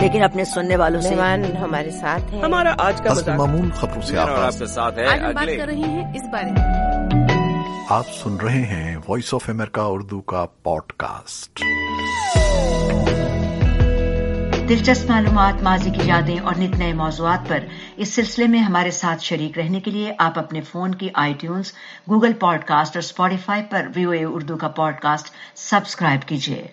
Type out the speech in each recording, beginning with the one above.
لیکن اپنے سننے والوں سے مہمان ہمارے ساتھ ہیں. ہمارا آج کا حسب معمول خبروں سے آپ کے ساتھ ہے. آج ہم بات کر رہے ہیں اس بارے میں. آپ سن رہے ہیں وائس آف امریکہ اردو کا پوڈ کاسٹ. دلچسپ معلومات، ماضی کی یادیں اور نت نئے موضوعات پر اس سلسلے میں ہمارے ساتھ شریک رہنے کے لیے آپ اپنے فون کی iTunes، گوگل پوڈ کاسٹ اور اسپوٹیفائی پر VOA اردو کا پوڈ کاسٹ سبسکرائب کیجیے.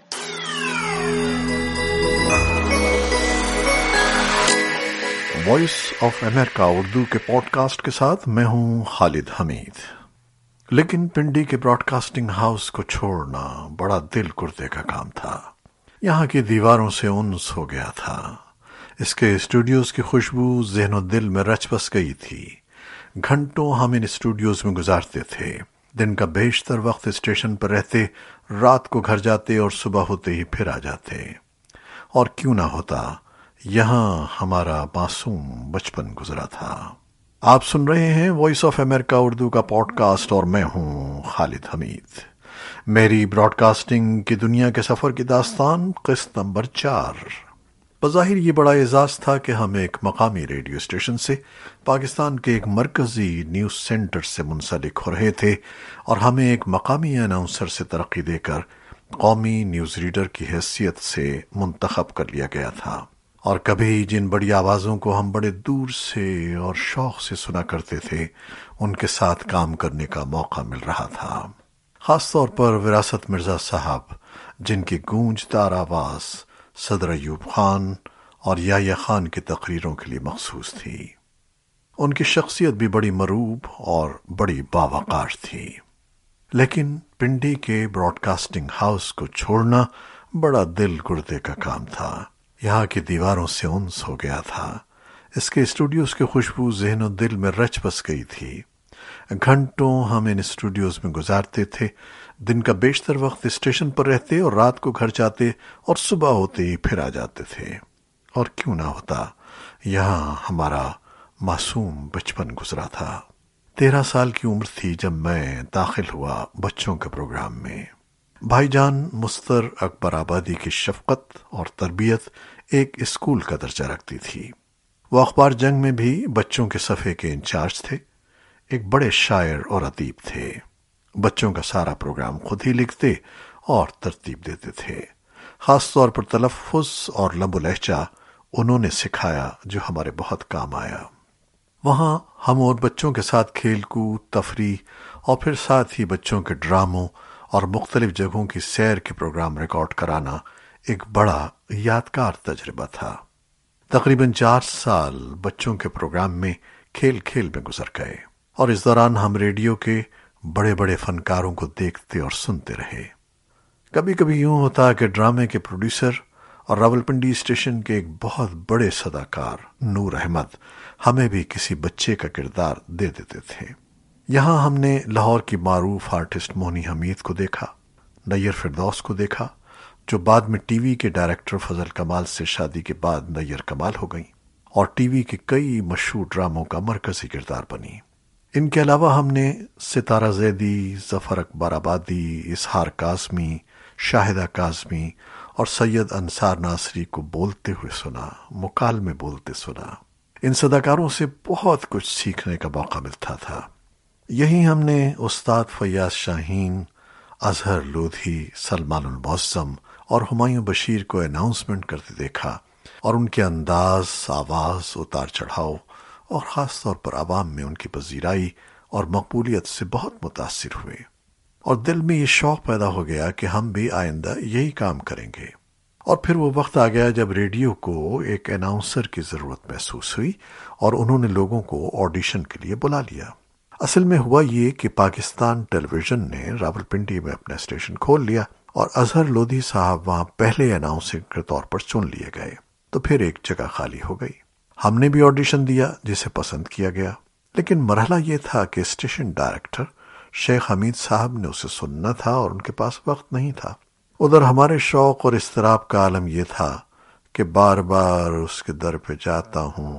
وائس آف امریکہ اردو کے پوڈ کاسٹ کے ساتھ میں ہوں خالد حمید. لیکن پنڈی کے براڈ کاسٹنگ ہاؤس کو چھوڑنا بڑا دل کردے کا کام تھا. یہاں کی دیواروں سے انس ہو گیا تھا. اس کے اسٹوڈیوز کی خوشبو ذہن و دل میں رچ بس گئی تھی. گھنٹوں ہم ان اسٹوڈیوز میں گزارتے تھے. دن کا بیشتر وقت اسٹیشن پر رہتے، رات کو گھر جاتے اور صبح ہوتے ہی پھر آ جاتے. اور کیوں نہ ہوتا، یہاں ہمارا معصوم بچپن گزرا تھا. آپ سن رہے ہیں وائس آف امریکہ اردو کا پوڈ کاسٹ اور میں ہوں خالد حمید. میری براڈ کاسٹنگ کی دنیا کے سفر کی داستان قسط نمبر 4. بظاہر یہ بڑا اعزاز تھا کہ ہم ایک مقامی ریڈیو اسٹیشن سے پاکستان کے ایک مرکزی نیوز سینٹر سے منسلک ہو رہے تھے اور ہمیں ایک مقامی اناؤنسر سے ترقی دے کر قومی نیوز ریڈر کی حیثیت سے منتخب کر لیا گیا تھا. اور کبھی جن بڑی آوازوں کو ہم بڑے دور سے اور شوق سے سنا کرتے تھے، ان کے ساتھ کام کرنے کا موقع مل رہا تھا. خاص طور پر وراثت مرزا صاحب، جن کی گونجدار آواز صدر ایوب خان اور یحییٰ خان کی تقریروں کے لیے مخصوص تھی. ان کی شخصیت بھی بڑی مروب اور بڑی باوقار تھی. لیکن پنڈی کے براڈ کاسٹنگ ہاؤس کو چھوڑنا بڑا دل گردے کا کام تھا. یہاں کی دیواروں سے انس ہو گیا تھا. اس کے اسٹوڈیوز کی خوشبو ذہن و دل میں رچ بس گئی تھی. گھنٹوں ہم ان اسٹوڈیوز میں گزارتے تھے. دن کا بیشتر وقت اسٹیشن پر رہتے اور رات کو گھر جاتے اور صبح ہوتے ہی پھر آ جاتے تھے. اور کیوں نہ ہوتا، یہاں ہمارا معصوم بچپن گزرا تھا. 13 سال کی عمر تھی جب میں داخل ہوا بچوں کے پروگرام میں. بھائی جان مستر اکبر آبادی کی شفقت اور تربیت ایک اسکول کا درجہ رکھتی تھی. وہ اخبار جنگ میں بھی بچوں کے صفحے کے انچارج تھے. ایک بڑے شاعر اور ادیب تھے. بچوں کا سارا پروگرام خود ہی لکھتے اور ترتیب دیتے تھے. خاص طور پر تلفظ اور لب و لہجہ انہوں نے سکھایا، جو ہمارے بہت کام آیا. وہاں ہم اور بچوں کے ساتھ کھیل کود، تفریح اور پھر ساتھ ہی بچوں کے ڈراموں اور مختلف جگہوں کی سیر کے پروگرام ریکارڈ کرانا ایک بڑا یادگار تجربہ تھا. تقریباً 4 سال بچوں کے پروگرام میں کھیل کھیل میں گزر گئے اور اس دوران ہم ریڈیو کے بڑے بڑے فنکاروں کو دیکھتے اور سنتے رہے. کبھی کبھی یوں ہوتا کہ ڈرامے کے پروڈیوسر اور راولپنڈی اسٹیشن کے ایک بہت بڑے صداکار نور احمد ہمیں بھی کسی بچے کا کردار دے دیتے تھے. یہاں ہم نے لاہور کی معروف آرٹسٹ مونی حمید کو دیکھا، نیر فردوس کو دیکھا، جو بعد میں ٹی وی کے ڈائریکٹر فضل کمال سے شادی کے بعد نیر کمال ہو گئیں اور ٹی وی کے کئی مشہور ڈراموں کا مرکزی کردار بنی. ان کے علاوہ ہم نے ستارہ زیدی، ظفر اکبر آبادی، اظہار کاظمی، شاہدہ کاظمی اور سید انصار ناصری کو بولتے ہوئے سنا، مکالمے بولتے سنا. ان صداکاروں سے بہت کچھ سیکھنے کا موقع ملتا تھا. یہی ہم نے استاد فیاض شاہین، اظہر لودھی، سلمان المعظم اور ہمایوں بشیر کو اناؤنسمنٹ کرتے دیکھا اور ان کے انداز، آواز، اتار چڑھاؤ اور خاص طور پر عوام میں ان کی پذیرائی اور مقبولیت سے بہت متاثر ہوئے. اور دل میں یہ شوق پیدا ہو گیا کہ ہم بھی آئندہ یہی کام کریں گے. اور پھر وہ وقت آ گیا جب ریڈیو کو ایک اناؤنسر کی ضرورت محسوس ہوئی اور انہوں نے لوگوں کو آڈیشن کے لیے بلا لیا. اصل میں ہوا یہ کہ پاکستان ٹیلی ویژن نے راولپنڈی میں اپنا اسٹیشن کھول لیا اور اظہر لودھی صاحب وہاں پہلے اناؤنسر کے طور پر چن لیے گئے. تو پھر ایک جگہ خالی ہو گئی. ہم نے بھی آڈیشن دیا جسے پسند کیا گیا. لیکن مرحلہ یہ تھا کہ اسٹیشن ڈائریکٹر شیخ حمید صاحب نے اسے سننا تھا اور ان کے پاس وقت نہیں تھا. ادھر ہمارے شوق اور اضطراب کا عالم یہ تھا کہ بار بار اس کے در پہ جاتا ہوں،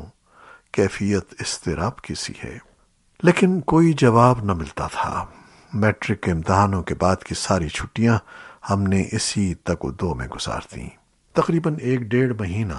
کیفیت اضطراب کی سی ہے. لیکن کوئی جواب نہ ملتا تھا. میٹرک کے امتحانوں کے بعد کی ساری چھٹیاں ہم نے اسی تک و دو میں گزار دیں. تقریباً 1 ڈیڑھ مہینہ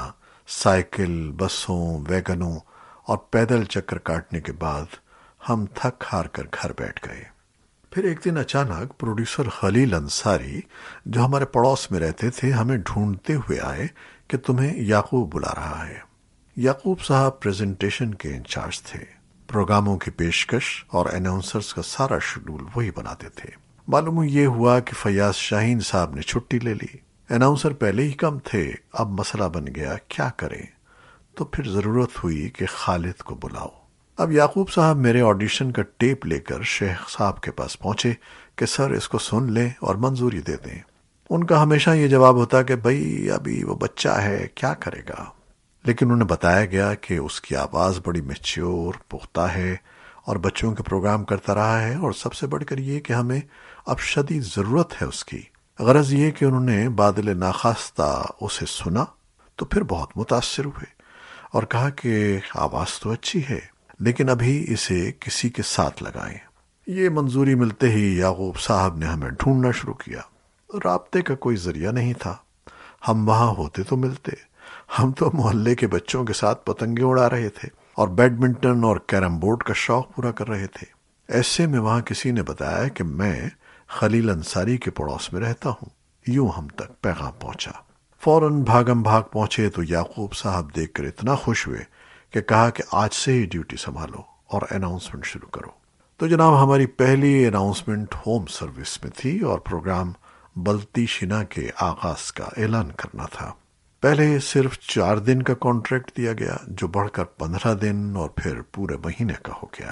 سائیکل، بسوں، ویگنوں اور پیدل چکر کاٹنے کے بعد ہم تھک ہار کر گھر بیٹھ گئے۔ پھر ایک دن اچانک پروڈیوسر خلیل انصاری جو ہمارے پڑوس میں رہتے تھے ہمیں ڈھونڈتے ہوئے آئے کہ تمہیں یعقوب بلا رہا ہے۔ یعقوب صاحب پریزنٹیشن کے انچارج تھے، پروگراموں کی پیشکش اور اناؤنسرز کا سارا شیڈول وہی بناتے تھے۔ معلوم یہ ہوا کہ فیاض شاہین صاحب نے چھٹی لے لی، اناؤنسر پہلے ہی کم تھے، اب مسئلہ بن گیا کیا کریں، تو پھر ضرورت ہوئی کہ خالد کو بلاؤ۔ اب یعقوب صاحب میرے آڈیشن کا ٹیپ لے کر شیخ صاحب کے پاس پہنچے کہ سر اس کو سن لیں اور منظوری دے دیں۔ ان کا ہمیشہ یہ جواب ہوتا کہ بھائی ابھی وہ بچہ ہے، کیا کرے گا، لیکن انہیں بتایا گیا کہ اس کی آواز بڑی میچیور، پختہ ہے اور بچوں کے پروگرام کرتا رہا ہے، اور سب سے بڑھ کر یہ کہ ہمیں اب شدید ضرورت ہے اس کی۔ غرض یہ کہ انہوں نے بادل ناخواستہ اسے سنا تو پھر بہت متاثر ہوئے اور کہا کہ آواز تو اچھی ہے لیکن ابھی اسے کسی کے ساتھ لگائیں۔ یہ منظوری ملتے ہی یعقوب صاحب نے ہمیں ڈھونڈنا شروع کیا۔ رابطے کا کوئی ذریعہ نہیں تھا، ہم وہاں ہوتے تو ملتے، ہم تو محلے کے بچوں کے ساتھ پتنگیں اڑا رہے تھے اور بیڈمنٹن اور کیرم بورڈ کا شوق پورا کر رہے تھے۔ ایسے میں وہاں کسی نے بتایا کہ میں خلیل انصاری کے پڑوس میں رہتا ہوں۔ یوں ہم تک پیغام پہنچا۔ فوراً بھاگم بھاگ پہنچے تو یعقوب صاحب دیکھ کر اتنا خوش ہوئے کہ کہا کہ آج سے ہی ڈیوٹی سنبھالو اور اناؤنسمنٹ شروع کرو۔ تو جناب ہماری پہلی اناؤنسمنٹ ہوم سروس میں تھی اور پروگرام بلتی شنا کے آغاز کا اعلان کرنا تھا۔ پہلے صرف 4 دن کا کانٹریکٹ دیا گیا جو بڑھ کر 15 دن اور پھر پورے مہینے کا ہو گیا۔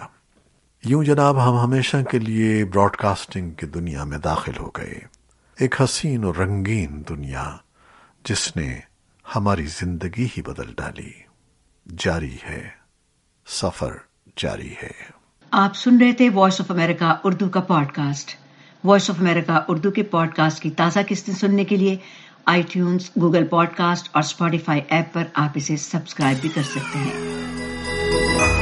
یوں جناب ہم ہمیشہ کے لیے براڈ کاسٹنگ کی دنیا میں داخل ہو گئے، ایک حسین اور رنگین دنیا جس نے ہماری زندگی ہی بدل ڈالی۔ جاری ہے، سفر جاری ہے۔ آپ سن رہے تھے وائس آف امریکہ اردو کا podcast. Voice of America Urdu کے پوڈ کاسٹ کی تازہ قسطیں سننے کے لیے iTunes, Google podcast اور اسپاٹیفائی ایپ پر آپ اسے سبسکرائب بھی کر سکتے ہیں۔